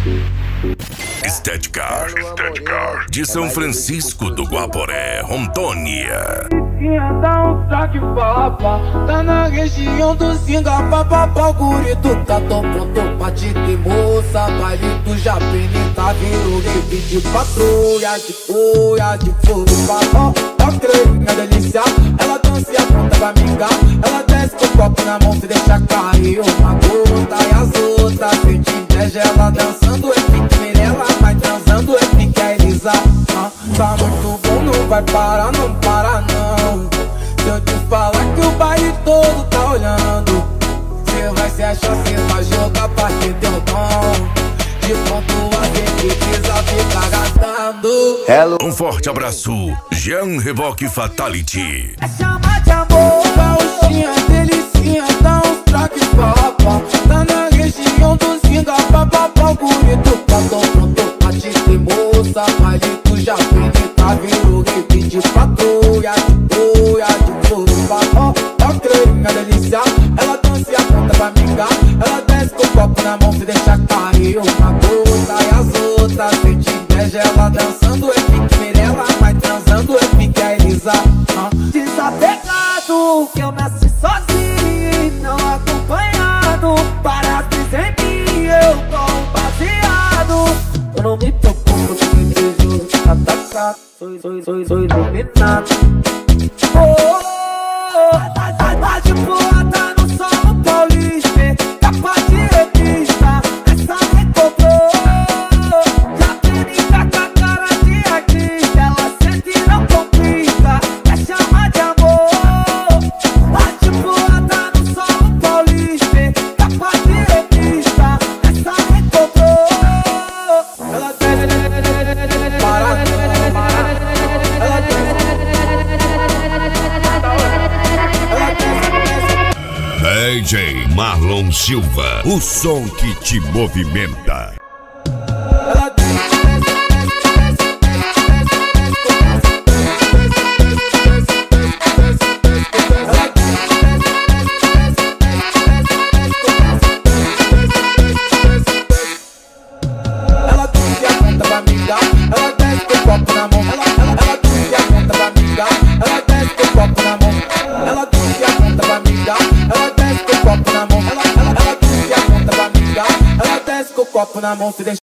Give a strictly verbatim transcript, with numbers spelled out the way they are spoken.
Estética, Estética de São Francisco do Guaporé, Rondônia. Dá um traque papa, tá na região do Zinga, papapá, o gurito tá tão pronto pra te ter moça. Baile do Japini tá virou rave de patrulha, de folha, de fogo, papó. Ó creme, é delícia, ela dança e a ponta vai mingar. Ela desce com o copo na mão, se deixa cair uma gota. E as outras sente inveja, ela dançando é pique Mirella, vai transando é pique a Elisa. Ah, tá muito bom, não vai parar, não para não. Se eu te falar que o baile todo tá olhando, cê vai se achar, cê vai jogar pra ter teu dom. De pronto a gente precisa ficar gastando. Hello. Um forte abraço, Jean Reboque Fatality. É chama de amor, gauchinha, delicinha, dá uns traques papa. Tá na região do Zinga, papapá, o bonito tá tão pronto pra te ter moça. Baile do Japini tá virou rave de patrulha, de folha, de fogo, papó. Ó creme, é delícia, ela dança e a ponta vai mingar. Ela desce com o copo na mão, se deixa cair uma gota. E as outras sente inveja, ela dançando é pique Mirella, vai transando é pique a Elisa. Ah. Desapegado, que eu nasci sozinho, não acompanhado. Para dizer que eu tô um baseado. Eu não me preocupo com o desejo atacado. Sou, sou, sou, sou iluminado. Oh, oh, oh. A, a, a de boa tá no solo paulista, capa de revista, essa recobrou. Já brinca com a cara de artista, ela sente e não complica, é chama de amor. A de boa tá no solo paulista, capa de revista, essa recobrou. Ela desce, para, ela desce. D J Marlon Silva, o som que te movimenta. Ela desce a ponta pra mingar, ela desce com o copo na mão. Ela, ela, ela desce a ponta pra mingar, ela desce com o copo na mão. Ela desce a ponta pra mingar, ela desce com o copo na mão. Ela, ela, ela desce a ponta pra mingar, ela desce com o copo na mão, se deixa.